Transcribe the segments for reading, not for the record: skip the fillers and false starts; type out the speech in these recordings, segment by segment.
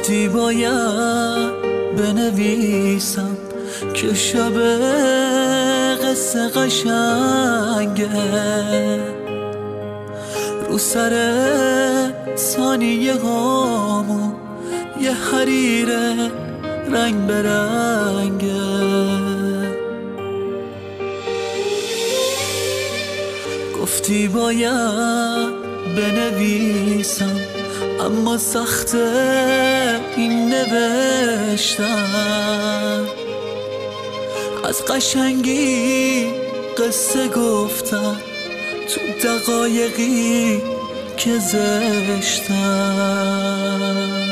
گفتی باید بنویسم که شب قصه قشنگه، رو سر ثانیه هامون یه حریر رنگ برنگه. گفتی باید بنویسم اما سخته این نوشتن، از قشنگی قصه گفتن تو دقایقی که زشتن.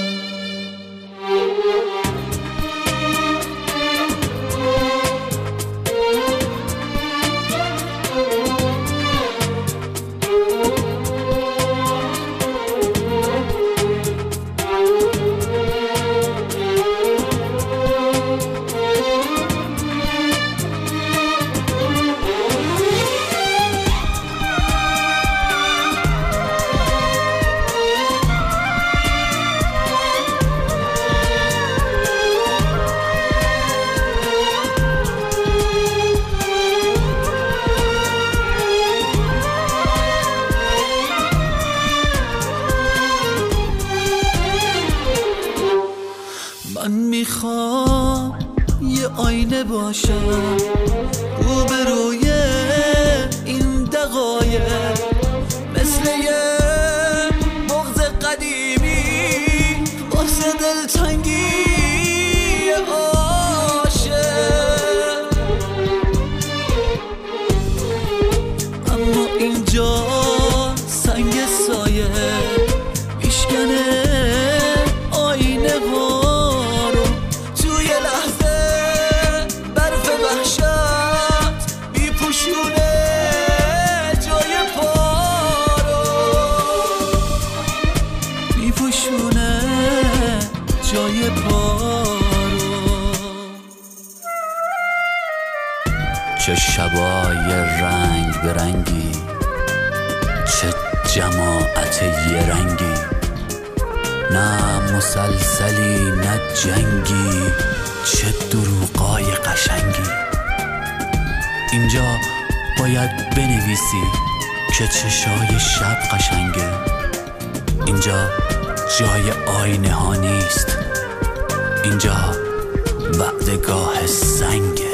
من میخوام یه آینه باشم روبروی این دقایق، مثل یه بغض قدیمی واسه دلتنگی عاشق. اما اینجا سنگ سایه میشکنه آینه ها رو، توی لحظه برف وحشت میپوشونه جای پا رو، میپوشونه جای پا رو. چه شبای رنگ برنگی، چه جماعت یه رنگی، نه مسلسلی نه جنگی، چه دروغای قشنگی. اینجا باید بنویسی که چشای شب قشنگه، اینجا جای آینه ها نیست، اینجا وعدگاه سنگه.